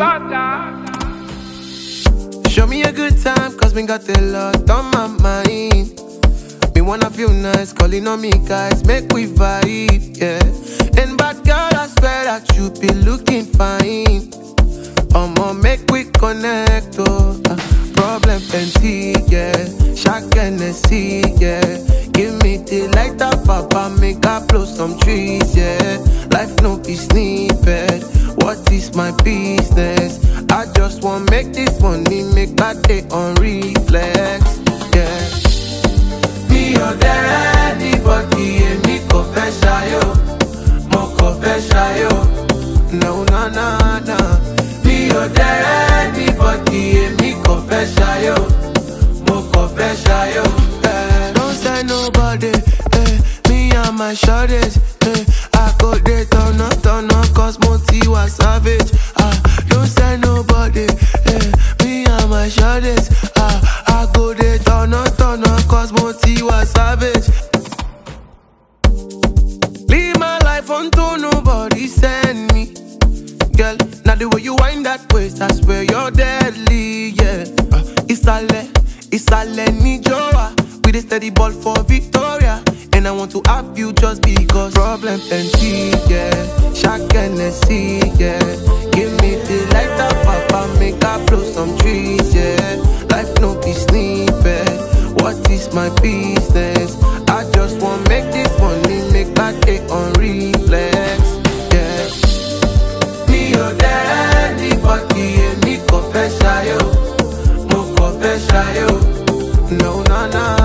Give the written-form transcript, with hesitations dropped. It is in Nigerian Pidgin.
Show me a good time, cause me got a lot on my mind. Me wanna feel nice, calling on me guys, make we vibe, yeah. And bad girl, I swear that you be looking fine. I'ma make we connect, oh. Problem plenty, yeah. Shaq Hennessy, yeah. Give me the light up, papa, make I blow some trees, yeah. Life no be snippet. What is my business? I just want make this money, make that day on reflex, yeah. Me or there, anybody, and me confess, yo. Mo confess, yo. No, no, no, no. Me or there, anybody, and me confess, yo. Mo confess, yo. Don't say nobody, me and my shorties, I go there, turn up, cause Moti was savage. Don't say nobody, me and my shorties, I go there, turn up, cause Moti was savage. Leave my life unto nobody send me. Girl, now the way you wind that waist, I swear you're deadly, yeah. It's a ni Joa, with a steady ball for Victoria. And I want to have you just because problem plenty, yeah. Shaq Hennessy, yeah. Give me the light up, papa, make I blow some trees, yeah. Life no be snippet. What is my business? I just want make this money, make that day on reflex, yeah. Me or there, anybody, and me confess, yo. Mo confess, yo. No, no, no.